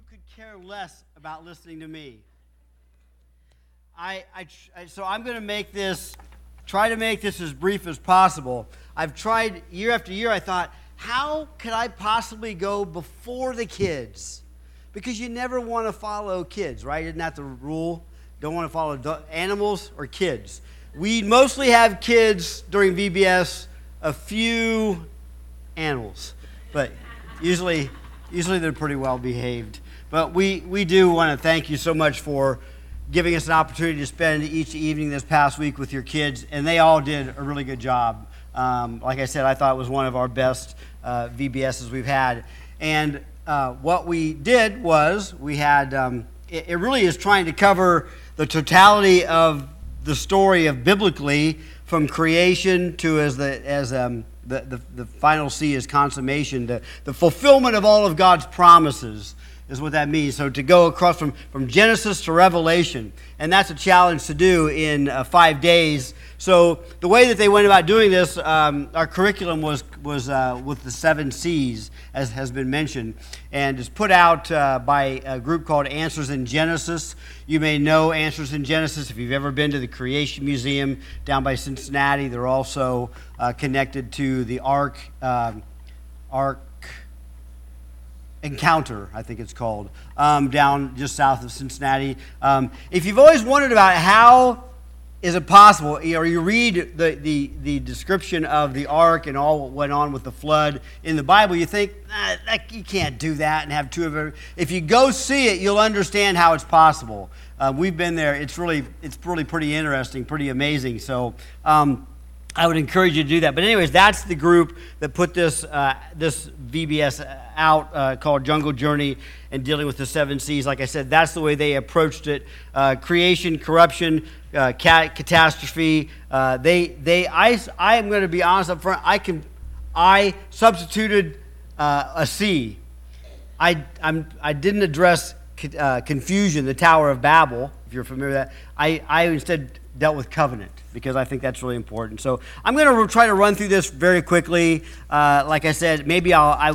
could care less about listening to me. So I'm going to try to make this as brief as possible. I've tried year after year. I thought, how could I possibly go before the kids? Because you never want to follow kids, right? Isn't that the rule? Don't want to follow animals or kids. We mostly have kids during VBS, a few animals, but usually they're pretty well behaved. But we do want to thank you so much for giving us an opportunity to spend each evening this past week with your kids, and they all did a really good job. Like I said, I thought it was one of our best VBSs we've had. And what we did was we had, it really is trying to cover the totality of the story of biblically from creation to as the final C is consummation, the fulfillment of all of God's promises is what that means. So to go across from Genesis to Revelation, and that's a challenge to do in 5 days. So the way that they went about doing this, our curriculum was with the 7 C's, as has been mentioned, and is put out by a group called Answers in Genesis. You may know Answers in Genesis if you've ever been to the Creation Museum down by Cincinnati. They're also connected to the Ark Encounter, I think it's called, down just south of Cincinnati. If you've always wondered about how is it possible, or you read the description of the ark and all what went on with the flood in the Bible, you think, you can't do that and have two of it. If you go see it, you'll understand how it's possible. We've been there. It's really pretty interesting, pretty amazing. So I would encourage you to do that. But anyways, that's the group that put this VBS out called Jungle Journey and dealing with the 7 C's. Like I said, that's the way they approached it. Creation, corruption, catastrophe. I am going to be honest up front. I substituted a C. I didn't address confusion, the Tower of Babel, if you're familiar with that. I instead dealt with covenant, because I think that's really important. So I'm going to try to run through this very quickly. Like I said, maybe I'll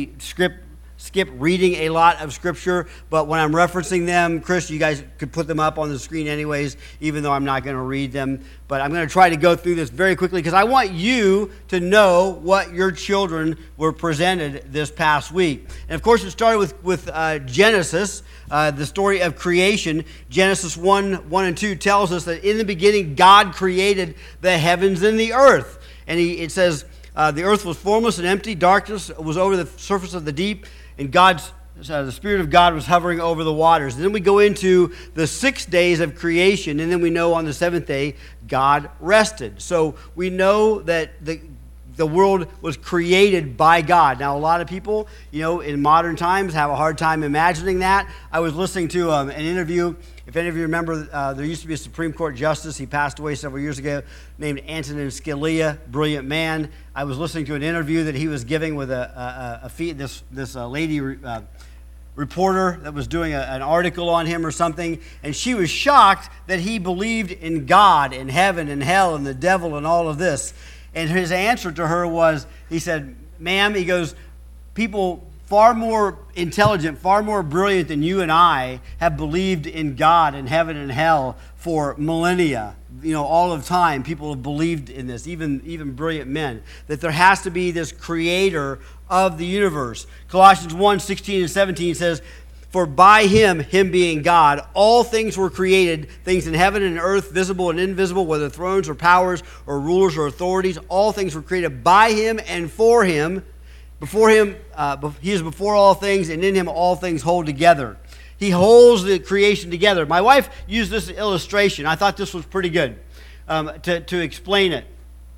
skip reading a lot of Scripture, but when I'm referencing them, Chris, you guys could put them up on the screen anyways, even though I'm not going to read them. But I'm going to try to go through this very quickly because I want you to know what your children were presented this past week. And of course, it started with Genesis, the story of creation. Genesis 1:1-2 tells us that in the beginning, God created the heavens and the earth. And it says, the earth was formless and empty, darkness was over the surface of the deep, and the Spirit of God was hovering over the waters. And then we go into the 6 days of creation, and then we know on the 7th day, God rested. So we know that the world was created by God. Now, a lot of people, in modern times have a hard time imagining that. I was listening to an interview. If any of you remember, there used to be a Supreme Court justice. He passed away several years ago, named Antonin Scalia, brilliant man. I was listening to an interview that he was giving with this lady reporter that was doing an article on him or something, and she was shocked that he believed in God and heaven and hell and the devil and all of this. And his answer to her was, he said, ma'am, he goes, people far more intelligent, far more brilliant than you and I have believed in God and heaven and hell for millennia. All of time, people have believed in this, even brilliant men, that there has to be this creator of the universe. Colossians 1:16-17 says, for by him being God, all things were created, things in heaven and earth, visible and invisible, whether thrones or powers or rulers or authorities. All things were created by him and for him. Before him, he is before all things, and in him all things hold together. He holds the creation together. My wife used this illustration. I thought this was pretty good to explain it.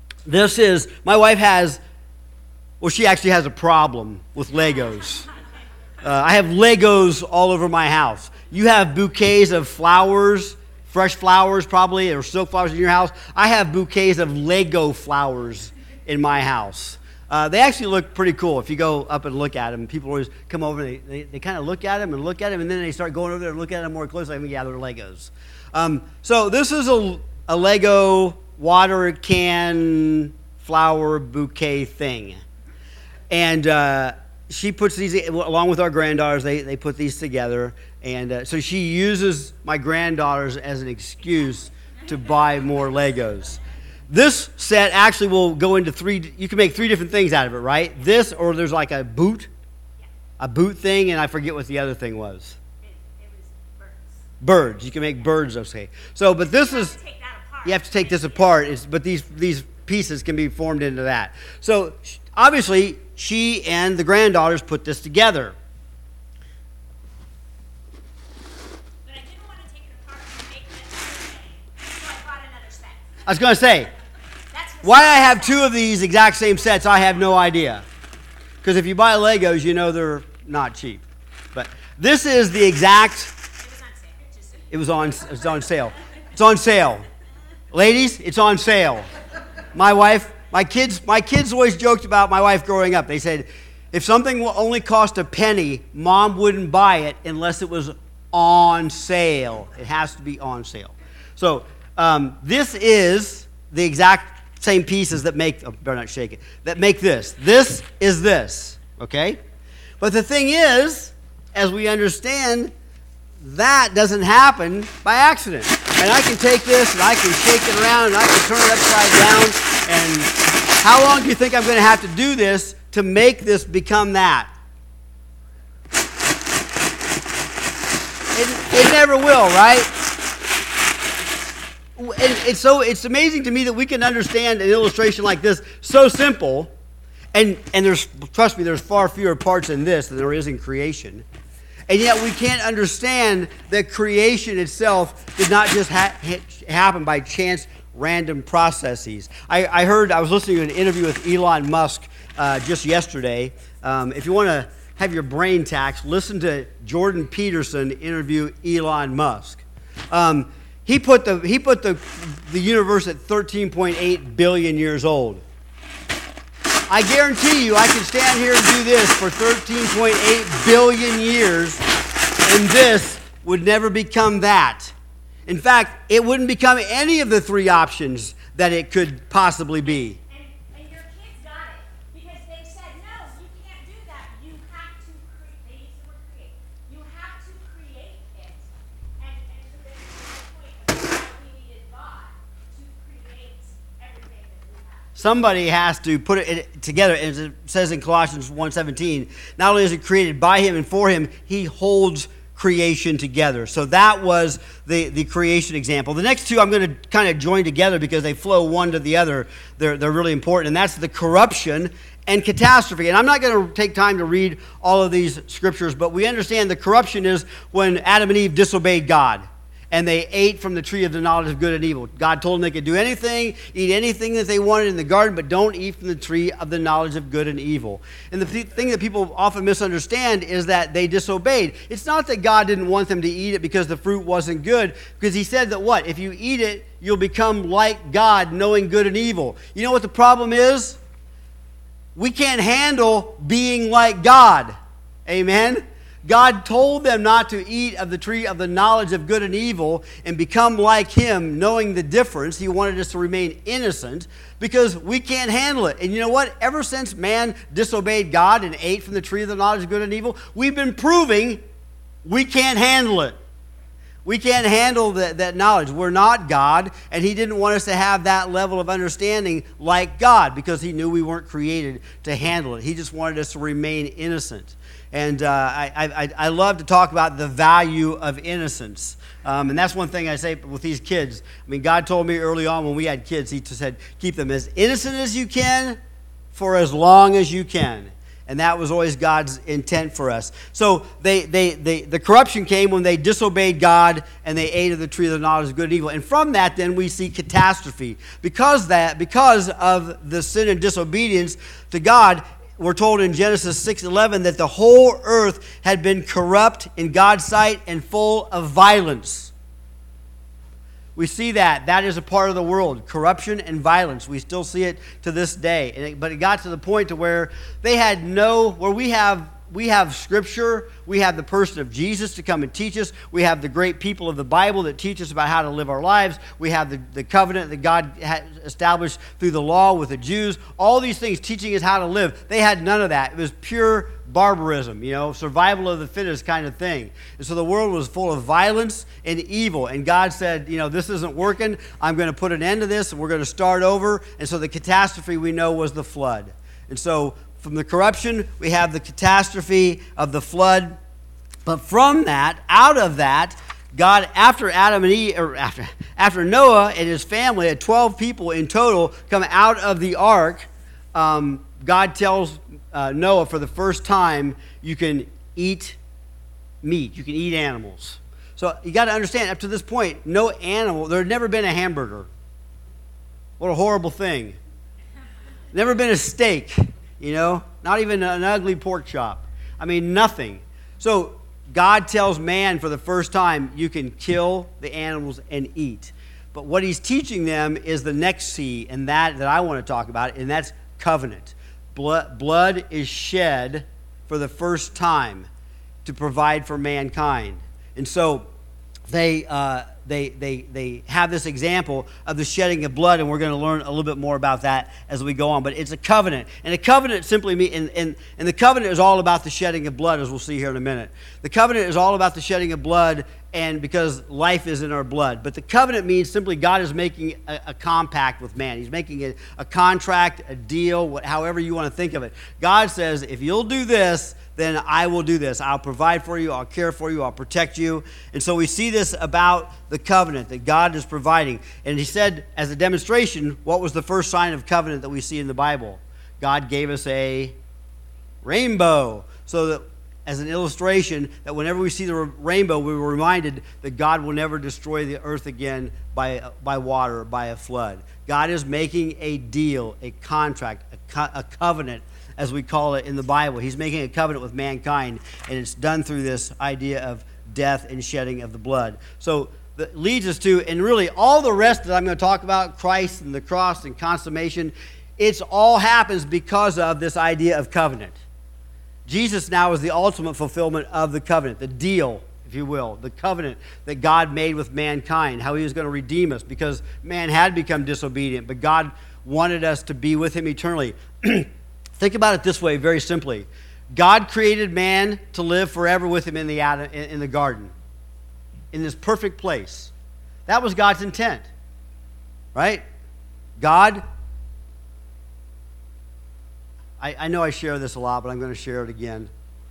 My wife she actually has a problem with Legos. I have Legos all over my house. You have bouquets of flowers, fresh flowers probably, or silk flowers in your house. I have bouquets of Lego flowers in my house. They actually look pretty cool if you go up and look at them. People always come over and they kind of look at them, and then they start going over there and looking at them more closely. Yeah, they're Legos. So this is a Lego water can flower bouquet thing. And she puts these, along with our granddaughters, they put these together. And so she uses my granddaughters as an excuse to buy more Legos. This set actually will go into you can make 3 different things out of it, right? This, or there's like a boot thing, and I forget what the other thing was. It was birds. Birds. You can make birds, okay. So, but this is, you have to take this apart, but these pieces can be formed into that. So, obviously, she and the granddaughters put this together. But I didn't want to take it apart and make it, so I bought another set. I was going to say, why I have 2 of these exact same sets, I have no idea. Because if you buy Legos, you know they're not cheap. But this is the exact. It was on sale. It's on sale. Ladies, it's on sale. My kids always joked about my wife growing up. They said, if something will only cost a penny, Mom wouldn't buy it unless it was on sale. It has to be on sale. So this is the exact same pieces that make, better not shake it, that make this. This is this, okay? But the thing is, as we understand, that doesn't happen by accident. And I can take this and I can shake it around and I can turn it upside down. And how long do you think I'm going to have to do this to make this become that? It never will, right? And it's amazing to me that we can understand an illustration like this so simple, and trust me, there's far fewer parts in this than there is in creation, and yet we can't understand that creation itself did not just happen by chance, random processes. I was listening to an interview with Elon Musk just yesterday. If you want to have your brain taxed, listen to Jordan Peterson interview Elon Musk. He put the universe at 13.8 billion years old. I guarantee you I can stand here and do this for 13.8 billion years, and this would never become that. In fact, it wouldn't become any of the 3 options that it could possibly be. And your kids got it, because they said, no, you can't do that. You have to create. They used the word create. You have to create it. And to the point of we needed God to create everything that we have. Somebody has to put it together. As it says in Colossians 1:17, not only is it created by him and for him, he holds creation together. So that was the creation example. The next 2 I'm going to kind of join together because they flow one to the other. They're really important, and that's the corruption and catastrophe. And I'm not going to take time to read all of these scriptures, but we understand the corruption is when Adam and Eve disobeyed God. And they ate from the tree of the knowledge of good and evil. God told them they could do anything, eat anything that they wanted in the garden, but don't eat from the tree of the knowledge of good and evil. And the thing that people often misunderstand is that they disobeyed. It's not that God didn't want them to eat it because the fruit wasn't good, because he said that what? If you eat it, you'll become like God, knowing good and evil. You know what the problem is? We can't handle being like God. Amen? God told them not to eat of the tree of the knowledge of good and evil and become like him, knowing the difference. He wanted us to remain innocent because we can't handle it. And you know what? Ever since man disobeyed God and ate from the tree of the knowledge of good and evil, we've been proving we can't handle it. We can't handle that knowledge. We're not God, and he didn't want us to have that level of understanding like God because he knew we weren't created to handle it. He just wanted us to remain innocent. And I love to talk about the value of innocence. And that's one thing I say with these kids. I mean, God told me early on when we had kids, he just said, keep them as innocent as you can for as long as you can. And that was always God's intent for us. So the corruption came when they disobeyed God and they ate of the tree of the knowledge of good and evil. And from that, then we see catastrophe. Because of the sin and disobedience to God, we're told in Genesis 6:11 that the whole earth had been corrupt in God's sight and full of violence. We see that. That is a part of the world. Corruption and violence. We still see it to this day. But it got to the point to where they had where we have Scripture, we have the person of Jesus to come and teach us, we have the great people of the Bible that teach us about how to live our lives, we have the covenant that God had established through the law with the Jews, all these things teaching us how to live. They had none of that. It was pure barbarism, survival of the fittest kind of thing. And so the world was full of violence and evil. And God said, this isn't working. I'm going to put an end to this, and we're going to start over. And so the catastrophe we know was the flood. And so from the corruption, we have the catastrophe of the flood. But from that, out of that, God, after Adam and Eve, or after Noah and his family, at 12 people in total, come out of the ark, God tells Noah for the first time, you can eat meat, you can eat animals. So you got to understand, up to this point, no animal, there had never been a hamburger. What a horrible thing. Never been a steak, not even an ugly pork chop. I mean, nothing. So God tells man for the first time, you can kill the animals and eat. But what he's teaching them is the next C, and that I want to talk about, and that's covenant. Blood is shed for the first time to provide for mankind. And so they have this example of the shedding of blood, and we're going to learn a little bit more about that as we go on. But it's a covenant, and a covenant simply means, and the covenant is all about the shedding of blood, as we'll see here in a minute. The covenant is all about the shedding of blood, and because life is in our blood. But the covenant means simply God is making a compact with man. He's making a contract, a deal, however you want to think of it. God says, if you'll do this, then I will do this. I'll provide for you, I'll care for you, I'll protect you. And so we see this about the covenant that God is providing. And he said, as a demonstration, what was the first sign of covenant that we see in the Bible? God gave us a rainbow. So that as an illustration, that whenever we see the rainbow, we were reminded that God will never destroy the earth again by water, by a flood. God is making a deal, a contract, a covenant, as we call it in the Bible. He's making a covenant with mankind, and it's done through this idea of death and shedding of the blood. So that leads us to, and really all the rest that I'm going to talk about, Christ and the cross and consummation, it's all happens because of this idea of covenant. Jesus now is the ultimate fulfillment of the covenant, the deal, if you will, the covenant that God made with mankind, how he was going to redeem us because man had become disobedient, but God wanted us to be with him eternally. Think about it this way, very simply. God created man to live forever with him in the garden, in this perfect place. That was God's intent, right? God, I know I share this a lot, but I'm going to share it again.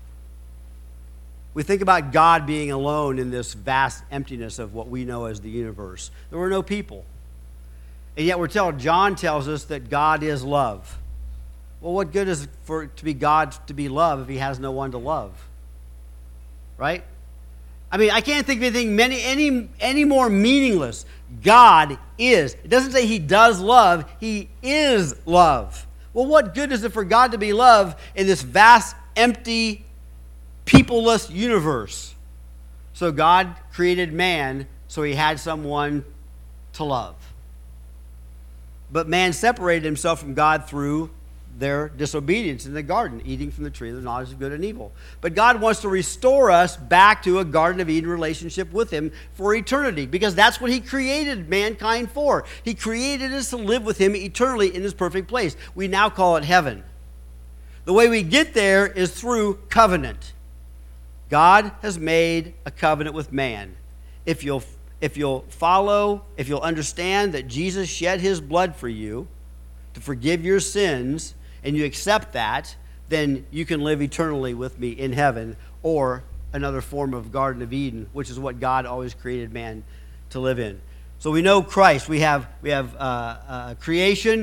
We think about God being alone in this vast emptiness of what we know as the universe. There were no people. And yet John tells us that God is love. Well, what good is it for it to be God to be love if he has no one to love? Right? I mean, I can't think of anything any more meaningless. God is. It doesn't say he does love, he is love. Well, what good is it for God to be love in this vast, empty, peopleless universe? So God created man so he had someone to love. But man separated himself from God through their disobedience in the garden, eating from the tree of the knowledge of good and evil. But God wants to restore us back to a Garden of Eden relationship with him for eternity, because that's what he created mankind for. He created us to live with him eternally in this perfect place. We now call it heaven. The way we get there is through covenant. God has made a covenant with man. If you'll understand that Jesus shed his blood for you to forgive your sins, and you accept that, then you can live eternally with me in heaven, or another form of Garden of Eden, which is what God always created man to live in. So we know Christ. We have creation,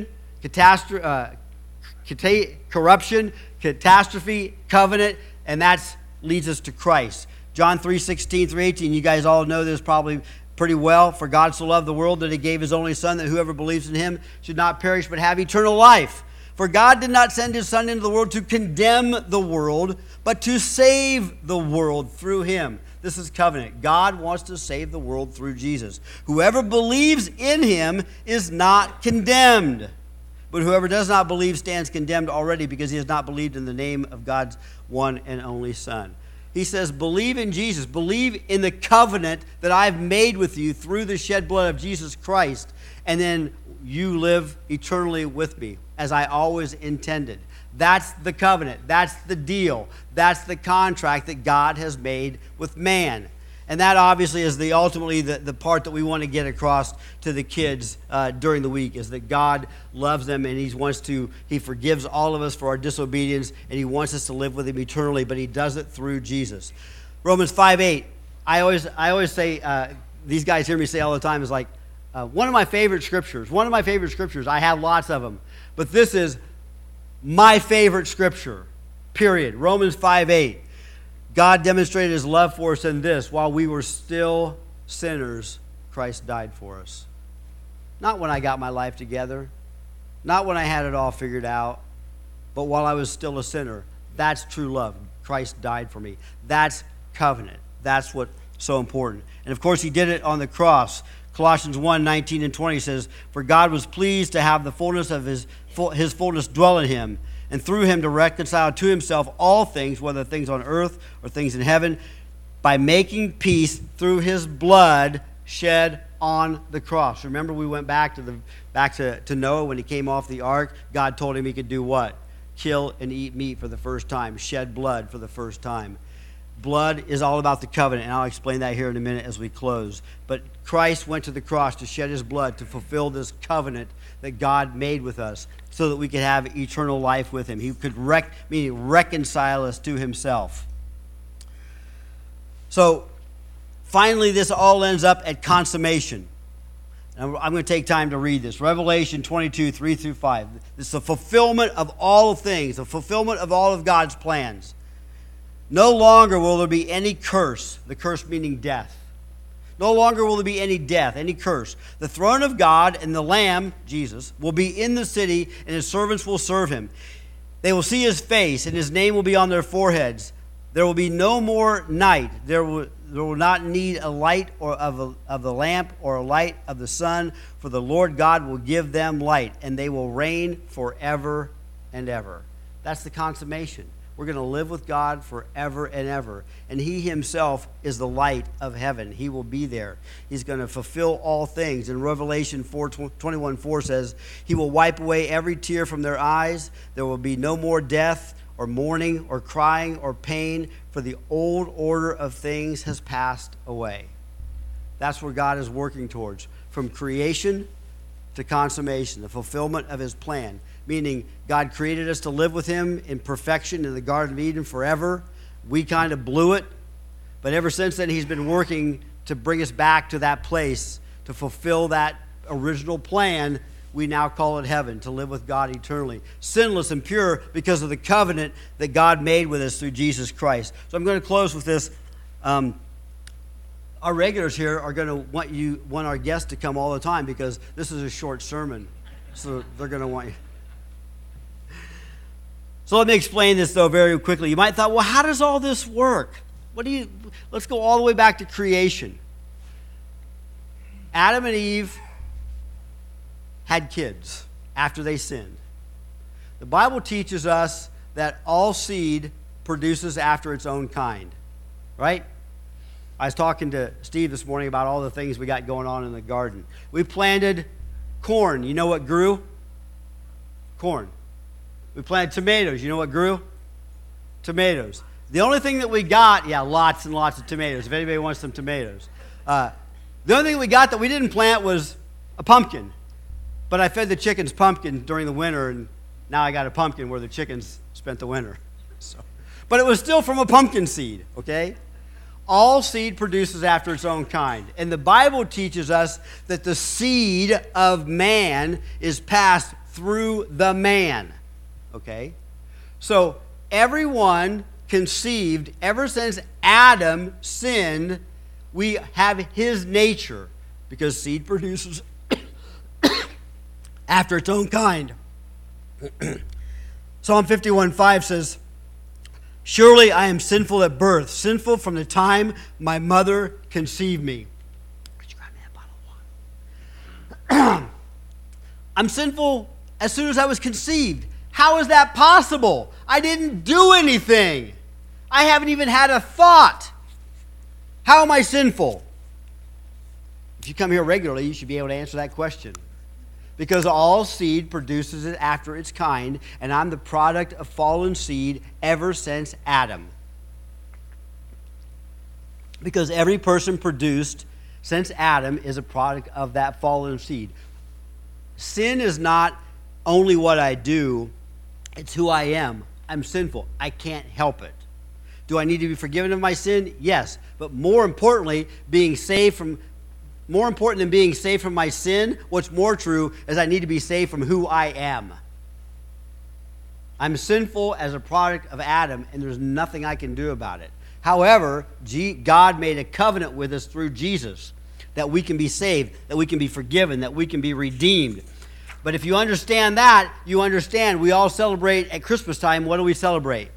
corruption, catastrophe, covenant, and that leads us to Christ. John 3:16 through 18. You guys all know this probably pretty well. For God so loved the world that he gave his only Son, that whoever believes in him should not perish but have eternal life. For God did not send his Son into the world to condemn the world, but to save the world through him. This is covenant. God wants to save the world through Jesus. Whoever believes in him is not condemned. But whoever does not believe stands condemned already, because he has not believed in the name of God's one and only Son. He says, believe in Jesus. Believe in the covenant that I've made with you through the shed blood of Jesus Christ. And then you live eternally with me, as I always intended. That's the covenant. That's the deal. That's the contract that God has made with man. And that obviously is ultimately the part that we want to get across to the kids during the week, is that God loves them and He forgives all of us for our disobedience, and He wants us to live with Him eternally, but He does it through Jesus. Romans 5:8. I always say, these guys hear me say all the time, is like one of my favorite scriptures. One of my favorite scriptures. I have lots of them, but this is my favorite scripture. Period. Romans 5:8. God demonstrated His love for us in this: while we were still sinners, Christ died for us. Not when I got my life together, not when I had it all figured out, but while I was still a sinner. That's true love. Christ died for me. That's covenant. That's what's so important. And of course, He did it on the cross. Colossians 1:19 and 20 says, "For God was pleased to have the fullness of His fullness dwell in Him, and through Him to reconcile to Himself all things, whether things on earth or things in heaven, by making peace through His blood shed on the cross." Remember, we went back to Noah when he came off the ark. God told him he could do what? Kill and eat meat for the first time, shed blood for the first time. Blood is all about the covenant, and I'll explain that here in a minute as we close. But Christ went to the cross to shed His blood to fulfill this covenant that God made with us, so that we could have eternal life with Him. He could reconcile us to Himself. So, finally, this all ends up at consummation. And I'm going to take time to read this. Revelation 22, 3 through 5. This is the fulfillment of all things, the fulfillment of all of God's plans. No longer will there be any curse, the curse meaning death. No longer will there be any death, any curse. The throne of God and the Lamb, Jesus, will be in the city, and His servants will serve Him. They will see His face, and His name will be on their foreheads. There will be no more night. There will not need a light of the lamp or a light of the sun, for the Lord God will give them light, and they will reign forever and ever. That's the consummation. We're going to live with God forever and ever. And He Himself is the light of heaven. He will be there. He's going to fulfill all things. In Revelation 21:4 says, He will wipe away every tear from their eyes. There will be no more death or mourning or crying or pain, for the old order of things has passed away. That's where God is working towards. From creation to consummation, the fulfillment of His plan. Meaning, God created us to live with Him in perfection in the Garden of Eden forever. We kind of blew it. But ever since then, He's been working to bring us back to that place, to fulfill that original plan. We now call it heaven, to live with God eternally. Sinless and pure because of the covenant that God made with us through Jesus Christ. So I'm going to close with this. Our regulars here are going to want our guests to come all the time, because this is a short sermon. So they're going to want you. So let me explain this, though, very quickly. You might have thought, well, how does all this work? Let's go all the way back to creation. Adam and Eve had kids after they sinned. The Bible teaches us that all seed produces after its own kind, right? I was talking to Steve this morning about all the things we got going on in the garden. We planted corn. You know what grew? Corn. We planted tomatoes. You know what grew? Tomatoes. The only thing that we got, lots and lots of tomatoes, if anybody wants some tomatoes. The only thing we got that we didn't plant was a pumpkin. But I fed the chickens pumpkin during the winter, and now I got a pumpkin where the chickens spent the winter. But it was still from a pumpkin seed, okay? All seed produces after its own kind. And the Bible teaches us that the seed of man is passed through the man. Okay? So everyone conceived, ever since Adam sinned, we have his nature, because seed produces after its own kind. Psalm 51:5 says, "Surely I am sinful at birth, sinful from the time my mother conceived me." Could you grab me that bottle of water? I'm sinful as soon as I was conceived. How is that possible? I didn't do anything. I haven't even had a thought. How am I sinful? If you come here regularly, you should be able to answer that question. because all seed produces it after its kind, and I'm the product of fallen seed ever since Adam. Because every person produced since Adam is a product of that fallen seed. Sin is not only what I do, it's who I am. I'm sinful. I can't help it. Do I need to be forgiven of my sin? Yes. But more importantly, more important than being saved from my sin, what's more true is I need to be saved from who I am. I'm sinful as a product of Adam, and there's nothing I can do about it. However, God made a covenant with us through Jesus that we can be saved, that we can be forgiven, that we can be redeemed. But if you understand that, you understand we all celebrate at Christmas time. What do we celebrate?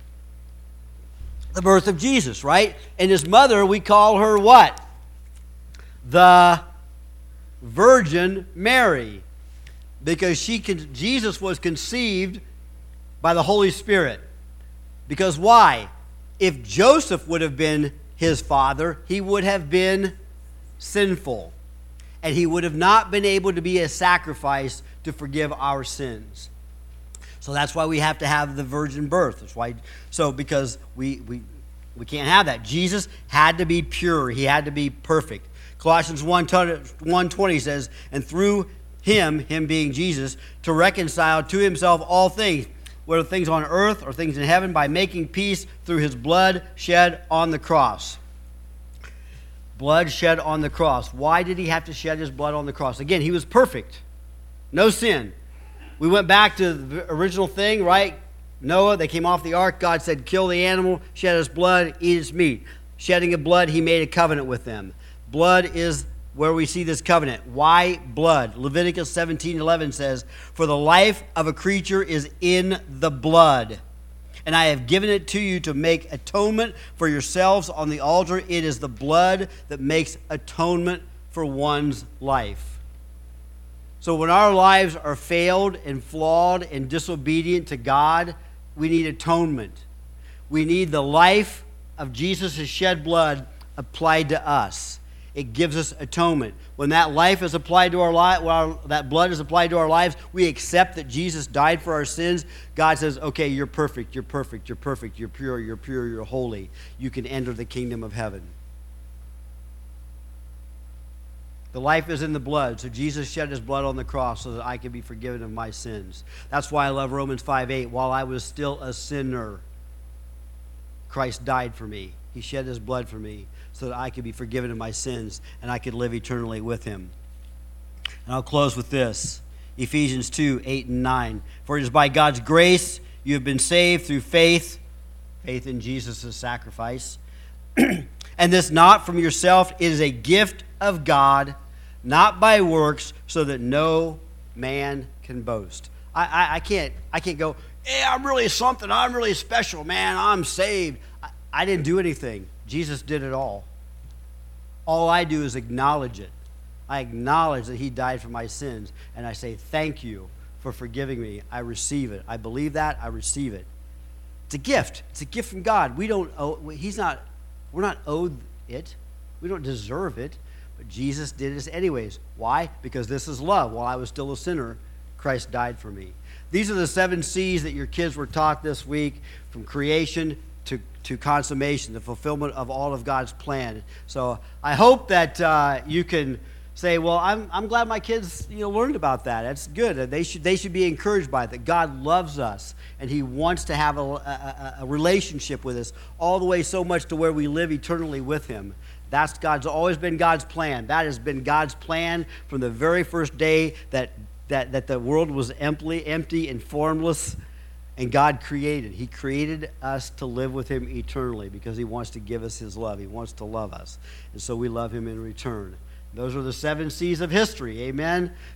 The birth of Jesus, right? And his mother, we call her what? The Virgin Mary. Because Jesus was conceived by the Holy Spirit. Because why? If Joseph would have been his father, he would have been sinful. And he would have not been able to be a sacrifice to forgive our sins. So that's why we have to have the virgin birth. That's why. So because we can't have that. Jesus had to be pure. He had to be perfect. Colossians 1:20 says, and through him being Jesus, to reconcile to himself all things, whether things on earth or things in heaven, by making peace through his blood shed on the cross. Blood shed on the cross. Why did he have to shed his blood on the cross? Again, he was perfect. No sin. We went back to the original thing, right? Noah, they came off the ark. God said, kill the animal, shed his blood, eat its meat. Shedding of blood, he made a covenant with them. Blood is where we see this covenant. Why blood? Leviticus 17:11 says, for the life of a creature is in the blood. And I have given it to you to make atonement for yourselves on the altar. It is the blood that makes atonement for one's life. So when our lives are failed and flawed and disobedient to God, we need atonement. We need the life of Jesus' shed blood applied to us. It gives us atonement. When that life is applied to our life, that blood is applied to our lives, we accept that Jesus died for our sins. God says, okay, you're perfect, you're perfect, you're perfect, you're pure, you're holy. You can enter the kingdom of heaven. The life is in the blood, so Jesus shed his blood on the cross so that I can be forgiven of my sins. That's why I love Romans 5:8. While I was still a sinner, Christ died for me. He shed his blood for me so that I could be forgiven of my sins and I could live eternally with him. And I'll close with this. Ephesians 2:8-9. For it is by God's grace you have been saved through faith in Jesus' sacrifice. And this not from yourself, it is a gift of God, not by works, so that no man can boast. I can't go, hey, I'm really something, I'm really special, man, I'm saved. I didn't do anything. Jesus did it all. All I do is acknowledge it. I acknowledge that he died for my sins, and I say, thank you for forgiving me. I receive it. I believe that. I receive it. It's a gift. It's a gift from God. We're not owed it. We don't deserve it, but Jesus did this anyways. Why? Because this is love. While I was still a sinner, Christ died for me. These are the 7 C's that your kids were taught this week, from creation to consummation, the fulfillment of all of God's plan. So I hope that you can say, well, I'm glad my kids learned about that. That's good. They should be encouraged by it, that God loves us and he wants to have a relationship with us all the way so much to where we live eternally with him. That's always been God's plan. That has been God's plan from the very first day that the world was empty and formless. And God created. He created us to live with him eternally because he wants to give us his love. He wants to love us. And so we love him in return. Those are the 7 C's of history. Amen?